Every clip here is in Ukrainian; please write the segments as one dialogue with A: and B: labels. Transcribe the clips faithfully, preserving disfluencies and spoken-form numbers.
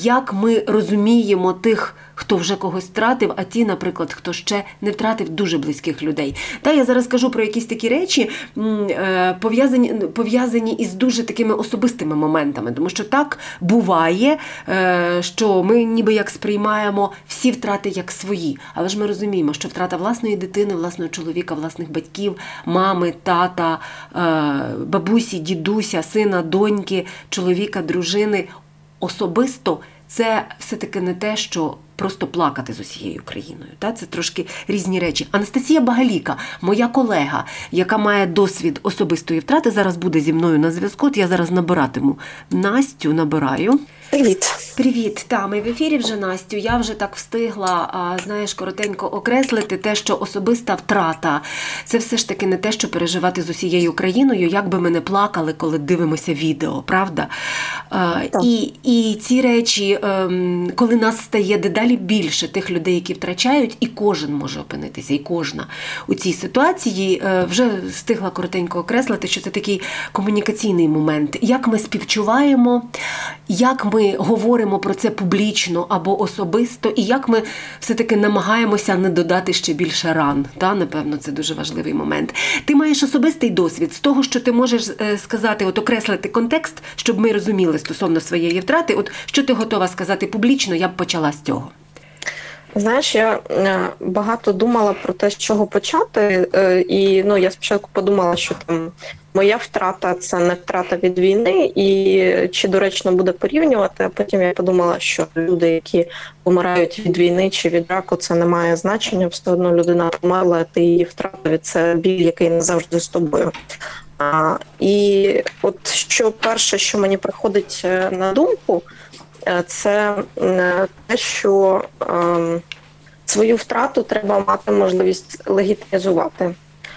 A: як ми розуміємо тих, хто вже когось втратив, а ті, наприклад, хто ще не втратив дуже близьких людей. Та, я зараз кажу про якісь такі речі, пов'язані, пов'язані із дуже такими особистими моментами, тому що так буває, що ми ніби як сприймаємо всі втрати як свої, але ж ми розуміємо, що втрата власної дитини, власного чоловіка, власних батьків, мами, тата, бабусі, дідуся, сина, доньки, чоловіка, дружини особисто це все-таки не те, що просто плакати з усією країною. Та? Це трошки різні речі. Анастасія Багаліка, моя колега, яка має досвід особистої втрати, зараз буде зі мною на зв'язку. Я зараз набиратиму Настю, набираю.
B: Привіт.
A: Привіт. Та, ми в ефірі вже, Настю. Я вже так встигла, а, знаєш, коротенько окреслити те, що особиста втрата – це все ж таки не те, що переживати з усією країною, як би ми не плакали, коли дивимося відео, правда? А, і, і ці речі, ем, коли нас стає дедалі більше тих людей, які втрачають, і кожен може опинитися, і кожна у цій ситуації, е, вже встигла коротенько окреслити, що це такий комунікаційний момент. Як ми співчуваємо, як ми говоримо про це публічно або особисто, і як ми все-таки намагаємося не додати ще більше ран. Та, напевно, це дуже важливий момент. Ти маєш особистий досвід з того, що ти можеш сказати, от окреслити контекст, щоб ми розуміли стосовно своєї втрати. От що ти готова сказати публічно, я б почала з цього.
B: Знаєш, я багато думала про те, з чого почати, і ну, я спочатку подумала, що там моя втрата – це не втрата від війни, і чи доречно буде порівнювати, а потім я подумала, що люди, які помирають від війни чи від раку, це не має значення, все одно людина померла, ти її втратив, це біль, який не завжди з тобою. А, і от що перше, що мені приходить на думку, це те, що е, свою втрату треба мати можливість легітимізувати.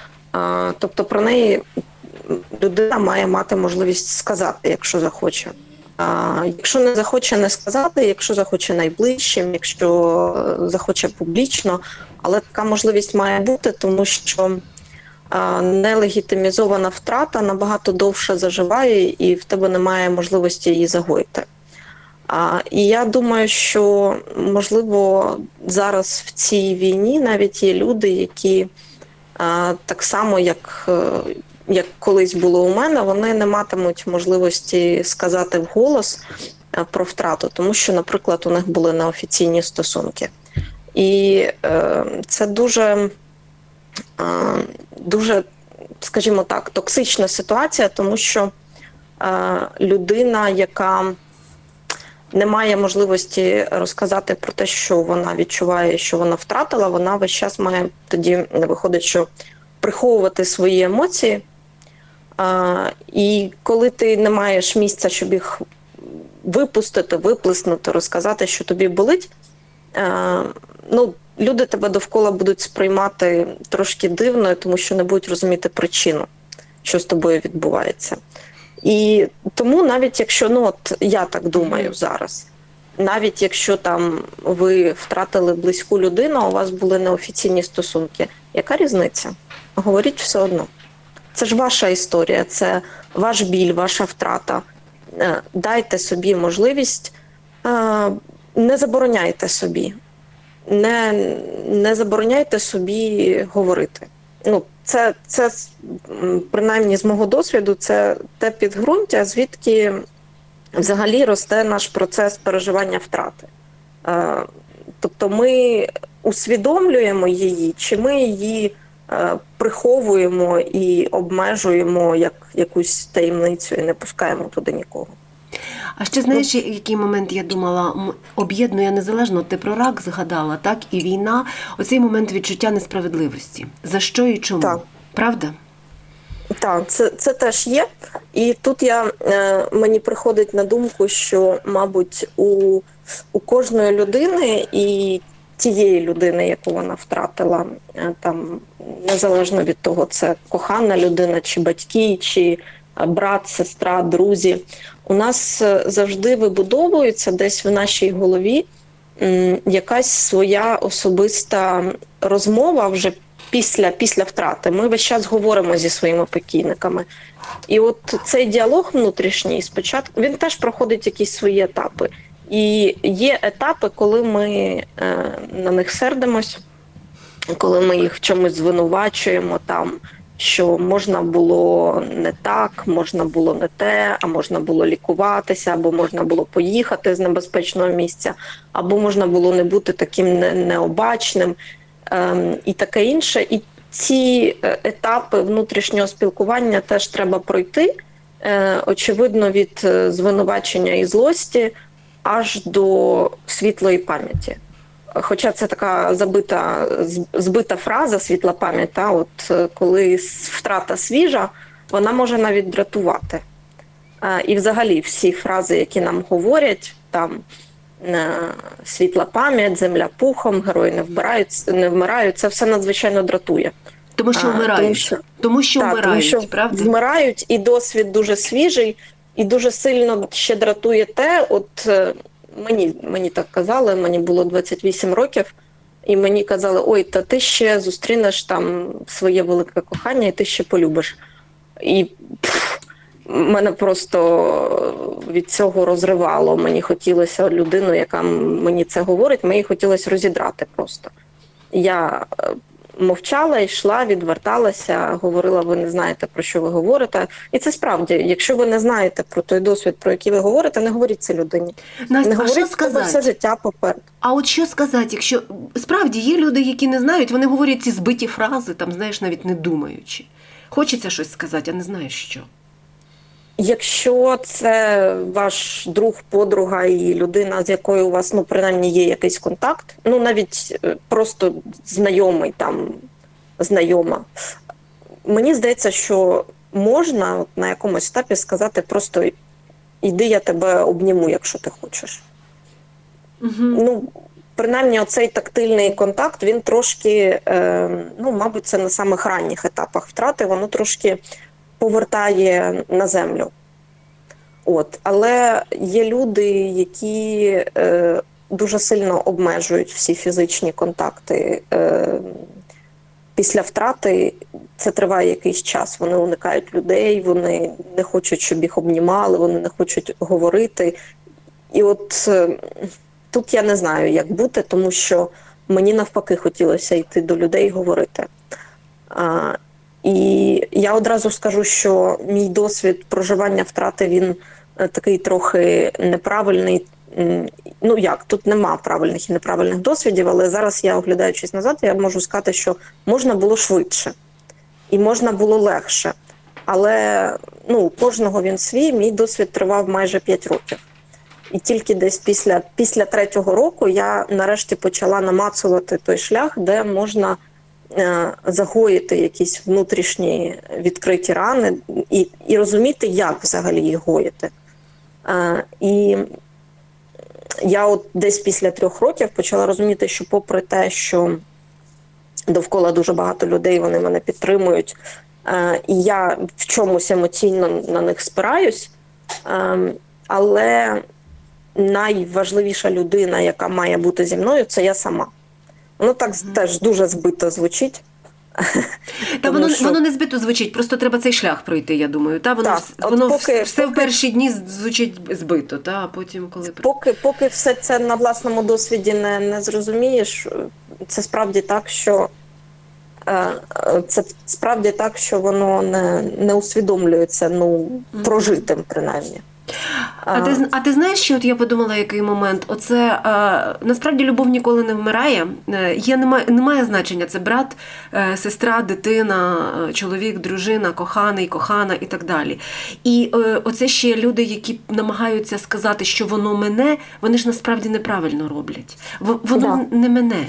B: Е, тобто про неї людина має мати можливість сказати, якщо захоче. Е, якщо не захоче, не сказати, якщо захоче найближчим, якщо захоче публічно, але така можливість має бути, тому що е, нелегітимізована втрата набагато довше заживає і в тебе немає можливості її загоїти. А, і я думаю, що, можливо, зараз в цій війні навіть є люди, які а, так само, як, як колись було у мене, вони не матимуть можливості сказати вголос про втрату, тому що, наприклад, у них були неофіційні стосунки. І е, це дуже, е, дуже, скажімо так, токсична ситуація, тому що е, людина, яка не має можливості розказати про те, що вона відчуває, що вона втратила, вона весь час має тоді, виходить, що приховувати свої емоції. А, і коли ти не маєш місця, щоб їх випустити, виплеснути, розказати, що тобі болить, а, ну, люди тебе довкола будуть сприймати трошки дивно, тому що не будуть розуміти причину, що з тобою відбувається. І тому навіть якщо, ну от я так думаю зараз, навіть якщо там ви втратили близьку людину, а у вас були неофіційні стосунки, яка різниця? Говоріть все одно. Це ж ваша історія, це ваш біль, ваша втрата. Дайте собі можливість, не забороняйте собі, не, не забороняйте собі говорити. Ну, це, це, принаймні, з мого досвіду, це те підґрунтя, звідки взагалі росте наш процес переживання втрати. Тобто ми усвідомлюємо її, чи ми її приховуємо і обмежуємо як якусь таємницю і не пускаємо туди нікого.
A: А ще знаєш, який момент, я думала, об'єднує незалежно, ти про рак згадала, так, і війна, оцей момент відчуття несправедливості. За що і чому? Так. Правда?
B: Так, це, це теж є. І тут я, е, мені приходить на думку, що, мабуть, у, у кожної людини і тієї людини, яку вона втратила, е, там, незалежно від того, це кохана людина, чи батьки, чи брат, сестра, друзі, у нас завжди вибудовується десь в нашій голові м, якась своя особиста розмова вже після, після втрати. Ми весь час говоримо зі своїми покійниками. І от цей діалог внутрішній спочатку, він теж проходить якісь свої етапи. І є етапи, коли ми е, на них сердимось, коли ми їх в чомусь звинувачуємо, там, що можна було не так, можна було не те, а можна було лікуватися, або можна було поїхати з небезпечного місця, або можна було не бути таким необачним ем, і таке інше. І ці етапи внутрішнього спілкування теж треба пройти, е, очевидно, від звинувачення і злості аж до світлої пам'яті. Хоча це така забита, збита фраза «світла пам'ять», та, от коли втрата свіжа, вона може навіть дратувати. І взагалі всі фрази, які нам говорять, там «світла пам'ять», «земля пухом», «герої не вмирають», не вмирають, це все надзвичайно дратує.
A: Тому що вмирають. Тому що, тому що
B: так,
A: вмирають,
B: тому що
A: правда?
B: Вмирають, і досвід дуже свіжий, і дуже сильно ще дратує те, от мені, мені так казали, мені було двадцять вісім років, і мені казали, ой, та ти ще зустрінеш там своє велике кохання, і ти ще полюбиш. І пф, мене просто від цього розривало. Мені хотілося людину, яка мені це говорить, мені хотілося розідрати просто. Я мовчала, йшла, відверталася, говорила, ви не знаєте, про що ви говорите. І це справді, якщо ви не знаєте про той досвід, про який ви говорите, не говоріть це людині.
A: Настя,
B: не
A: а
B: говоріть,
A: що сказати?
B: все життя попереду.
A: А от що сказати, якщо справді є люди, які не знають, вони говорять ці збиті фрази, там, знаєш, навіть не думаючи. Хочеться щось сказати, а не знаєш що.
B: Якщо це ваш друг, подруга і людина, з якою у вас, ну, принаймні, є якийсь контакт, ну, навіть просто знайомий, там, знайома, мені здається, що можна от, на якомусь етапі сказати просто «іди, я тебе обніму, якщо ти хочеш».
A: Угу.
B: Ну, принаймні, оцей тактильний контакт, він трошки, е, ну, мабуть, це на самих ранніх етапах втрати, воно трошки повертає на землю. От. Але є люди, які е, дуже сильно обмежують всі фізичні контакти. Е, після втрати це триває якийсь час. Вони уникають людей, вони не хочуть, щоб їх обнімали, вони не хочуть говорити. І от е, тут я не знаю, як бути, тому що мені навпаки хотілося йти до людей і говорити. А, І я одразу скажу, що мій досвід проживання втрати, він такий трохи неправильний. Ну як, тут нема правильних і неправильних досвідів, але зараз я, оглядаючись назад, я можу сказати, що можна було швидше і можна було легше. Але ну, у кожного він свій, мій досвід тривав майже п'ять років. І тільки десь після, після третього року я нарешті почала намацувати той шлях, де можна загоїти якісь внутрішні відкриті рани і, і розуміти, як взагалі їх гоїти. А, і я от десь після трьох років почала розуміти, що попри те, що довкола дуже багато людей, вони мене підтримують, а, і я в чомусь емоційно на них спираюсь, а, але найважливіша людина, яка має бути зі мною, це я сама. Воно так mm. теж дуже збито звучить.
A: Та воно, що... воно не збито звучить, просто треба цей шлях пройти, я думаю. Та? Воно, так, воно поки, все поки... в перші дні звучить збито, та? А потім коли...
B: Поки, поки все це на власному досвіді не, не зрозумієш, це справді так, що це справді так, що воно не, не усвідомлюється, ну, mm. прожитим принаймні.
A: А ти, а ти знаєш, що от я подумала, який момент? Оце, а, насправді, любов ніколи не вмирає. Є, немає, немає значення, це брат, сестра, дитина, чоловік, дружина, коханий, кохана і так далі. І е, оце ще люди, які намагаються сказати, що воно мене, вони ж насправдди неправильно роблять. Воно да. не мене.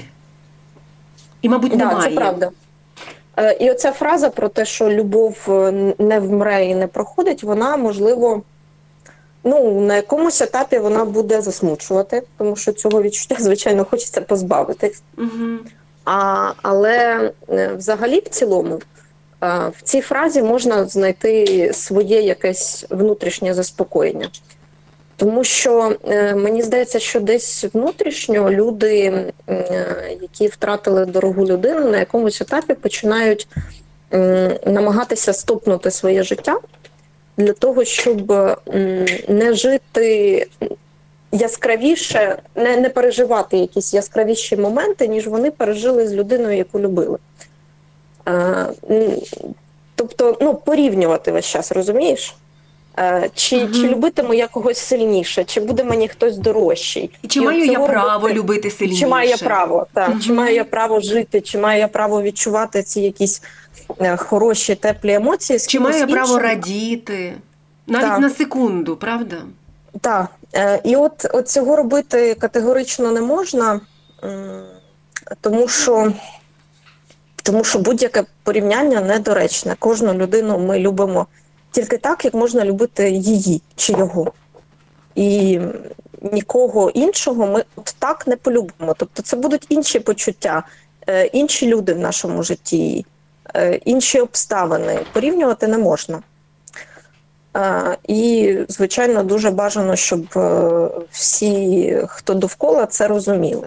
A: І, мабуть,
B: да,
A: немає.
B: Це правда. І оця фраза про те, що любов не вмре і не проходить, вона, можливо, ну, на якомусь етапі вона буде засмучувати, тому що цього відчуття, звичайно, хочеться позбавитись.
A: Угу.
B: А, але взагалі, в цілому, в цій фразі можна знайти своє якесь внутрішнє заспокоєння. Тому що мені здається, що десь внутрішньо люди, які втратили дорогу людину, на якомусь етапі починають намагатися стопнути своє життя, для того, щоб не жити яскравіше, не, не переживати якісь яскравіші моменти, ніж вони пережили з людиною, яку любили. Е, тобто, ну, порівнювати весь час, розумієш? Е, чи,
A: Угу.
B: чи любитиму я когось сильніше, чи буде мені хтось дорожчий.
A: І чи
B: І
A: маю
B: от
A: я
B: цього
A: право
B: робити,
A: любити сильніше?
B: Чи маю я право, так,
A: Угу.
B: чи маю я право жити, чи маю я право відчувати ці якісь е, хороші, теплі емоції з
A: Чи
B: кимось
A: маю я право
B: іншим?
A: радіти? Навіть
B: Так.
A: на секунду, правда?
B: Так, е, і от, от цього робити категорично не можна, м, тому що, тому що будь-яке порівняння недоречне. Кожну людину ми любимо тільки так, як можна любити її чи його. І нікого іншого ми от так не полюбимо. Тобто це будуть інші почуття, е, інші люди в нашому житті, е, інші обставини. Порівнювати не можна. Uh, і, звичайно, дуже бажано, щоб uh, всі, хто довкола, це розуміли.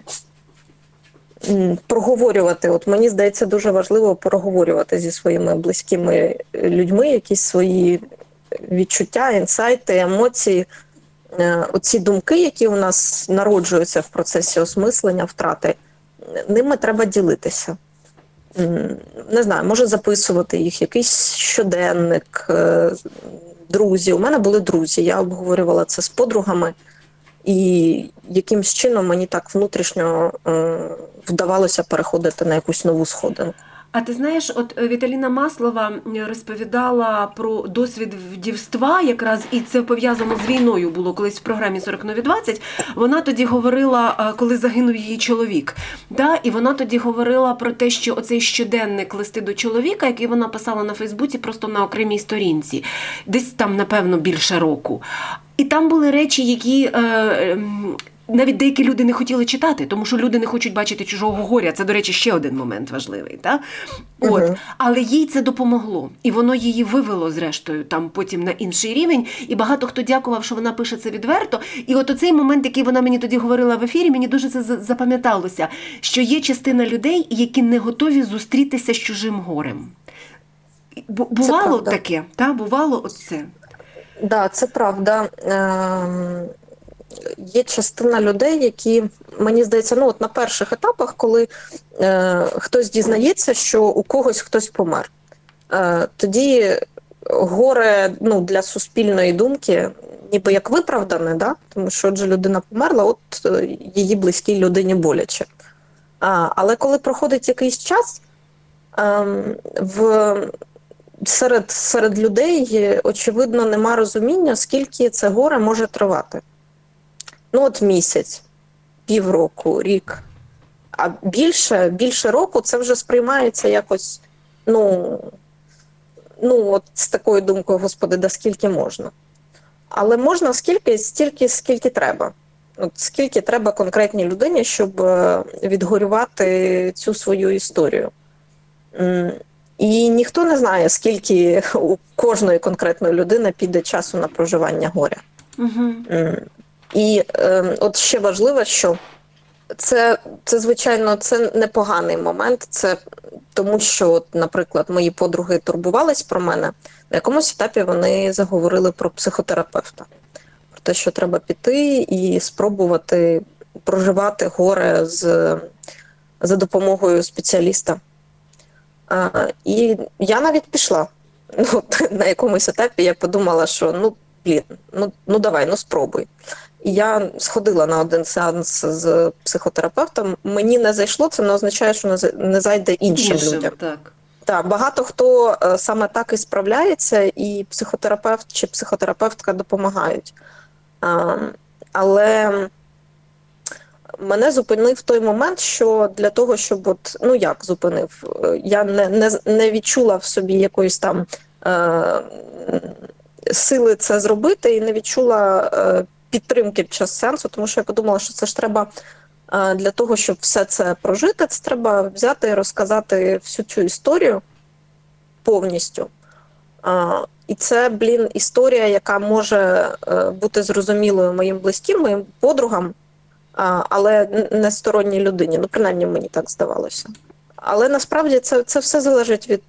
B: Um, проговорювати, от мені здається, дуже важливо проговорювати зі своїми близькими людьми якісь свої відчуття, інсайти, емоції, uh, оці думки, які у нас народжуються в процесі осмислення, втрати, ними треба ділитися. Um, не знаю, може записувати їх, якийсь щоденник, uh, друзі. У мене були друзі, я обговорювала це з подругами, і якимсь чином мені так внутрішньо е, вдавалося переходити на якусь нову сходинку.
A: А ти знаєш, от Віталіна Маслова розповідала про досвід вдівства якраз, і це пов'язано з війною було колись в програмі сорок нові двадцять. Вона тоді говорила, коли загинув її чоловік. Да? І вона тоді говорила про те, що оцей щоденник листи до чоловіка, який вона писала на Фейсбуці просто на окремій сторінці, десь там, напевно, більше року. І там були речі, які... Е, навіть деякі люди не хотіли читати, тому що люди не хочуть бачити чужого горя. Це, до речі, ще один момент важливий. Та? От. Угу. Але їй це допомогло. І воно її вивело, зрештою, там потім на інший рівень. І багато хто дякував, що вона пише це відверто. І от оцей момент, який вона мені тоді говорила в ефірі, мені дуже це запам'яталося, що є частина людей, які не готові зустрітися з чужим горем. Бувало таке? Та? Бувало оце?
B: Так, да, це правда. Ем... Є частина людей, які, мені здається, ну от на перших етапах, коли е, хтось дізнається, що у когось хтось помер, е, тоді горе, ну, для суспільної думки ніби як виправдане, да? Тому що отже людина померла, от е, її близькій людині боляче. А, але коли проходить якийсь час, е, в, серед, серед людей, очевидно, нема розуміння, скільки це горе може тривати. Ну, от місяць, півроку, рік. А більше, більше року це вже сприймається якось, ну, ну от з такою думкою, Господи, да скільки можна. Але можна скільки, стільки, скільки треба. От скільки треба конкретній людині, щоб відгорювати цю свою історію. І ніхто не знає, скільки у кожної конкретної людини піде часу на проживання горя. Угу. І е, от ще важливо, що це, це, звичайно, це непоганий момент, це тому що, от, наприклад, мої подруги турбувались про мене, на якомусь етапі вони заговорили про психотерапевта, про те, що треба піти і спробувати проживати горе з, за допомогою спеціаліста. А, і я навіть пішла. Ну, на якомусь етапі я подумала, що ну, блін, ну, ну давай, ну спробуй. І я сходила на один сеанс з психотерапевтом. Мені не зайшло, це не означає, що не зайде іншим, іншим людям.
A: Так.
B: Так, багато хто саме так і справляється, і психотерапевт чи психотерапевтка допомагають. А, але мене зупинив той момент, що для того, щоб, от, ну як зупинив, я не, не, не відчула в собі якоїсь там е, сили це зробити і не відчула е, підтримки під час сеансу, тому що я подумала, що це ж треба е, для того, щоб все це прожити, це треба взяти і розказати всю цю історію повністю. Е, і це, блін, історія, яка може е, бути зрозумілою моїм близьким, моїм подругам, але не сторонній людині, ну, принаймні, мені так здавалося. Але насправді це, це все залежить від,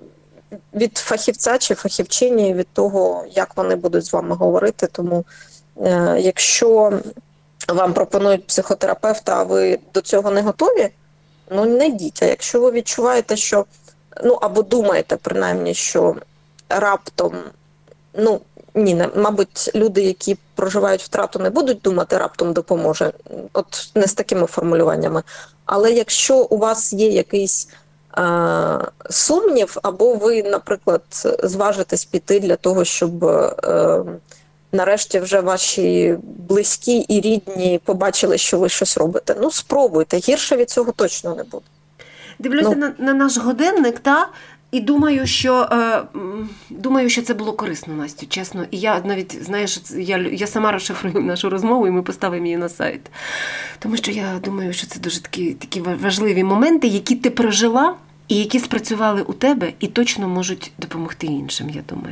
B: від фахівця чи фахівчині, від того, як вони будуть з вами говорити, тому Е, Якщо вам пропонують психотерапевта, а ви до цього не готові, ну не йдіть. А якщо ви відчуваєте, що, ну або думаєте принаймні, що раптом, ну ні, не, мабуть, люди, які проживають втрату, не будуть думати, раптом допоможе. От не з такими формулюваннями. Але якщо у вас є якийсь е, сумнів, або ви, наприклад, зважитесь піти для того, щоб е, нарешті вже ваші близькі і рідні побачили, що ви щось робите, ну спробуйте, гірше від цього точно не буде.
A: Дивлюся
B: Ну.
A: на, на наш годинник, та і думаю, що е, м, думаю, що це було корисно, Настю, чесно. І я навіть, знаєш, я, я сама розшифрую нашу розмову, і ми поставимо її на сайт. Тому що я думаю, що це дуже такі, такі важливі моменти, які ти прожила і які спрацювали у тебе, і точно можуть допомогти іншим, я думаю.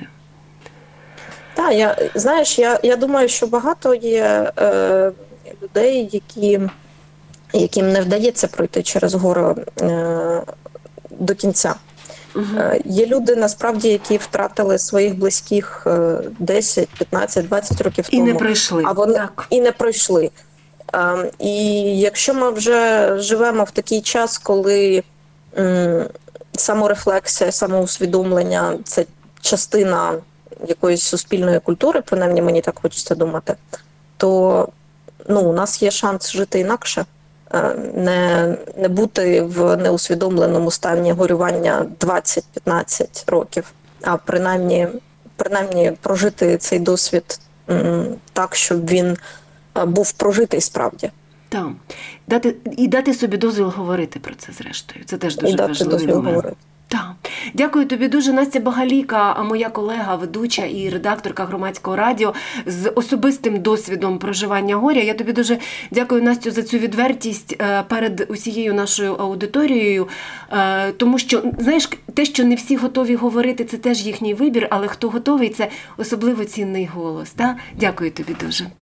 B: Так, я знаєш, я, я думаю, що багато є е, людей, які, яким не вдається пройти через горе е, до кінця.
A: Угу.
B: Е, є люди, насправді, які втратили своїх близьких е, десять, п'ятнадцять, двадцять років тому.
A: І не пройшли.
B: А вони
A: так.
B: і не пройшли. Е, і якщо ми вже живемо в такий час, коли м, саморефлексія, самоусвідомлення – це частина якоїсь суспільної культури, принаймні мені так хочеться думати, то ну, у нас є шанс жити інакше, не, не бути в неусвідомленому стані горювання двадцять-п'ятнадцять років, а принаймні, принаймні прожити цей досвід м, так, щоб він був прожитий справді.
A: Так. Дати, і дати собі дозвіл говорити про це, зрештою. Це теж дуже
B: і дати
A: важливий
B: дозвіл
A: момент.
B: говорити.
A: Так. Дякую тобі дуже. Настя Багаліка, моя колега, ведуча і редакторка Громадського радіо з особистим досвідом проживання горя. Я тобі дуже дякую, Настю, за цю відвертість перед усією нашою аудиторією, тому що, знаєш, те, що не всі готові говорити, це теж їхній вибір, але хто готовий, це особливо цінний голос. Так? Дякую тобі дуже.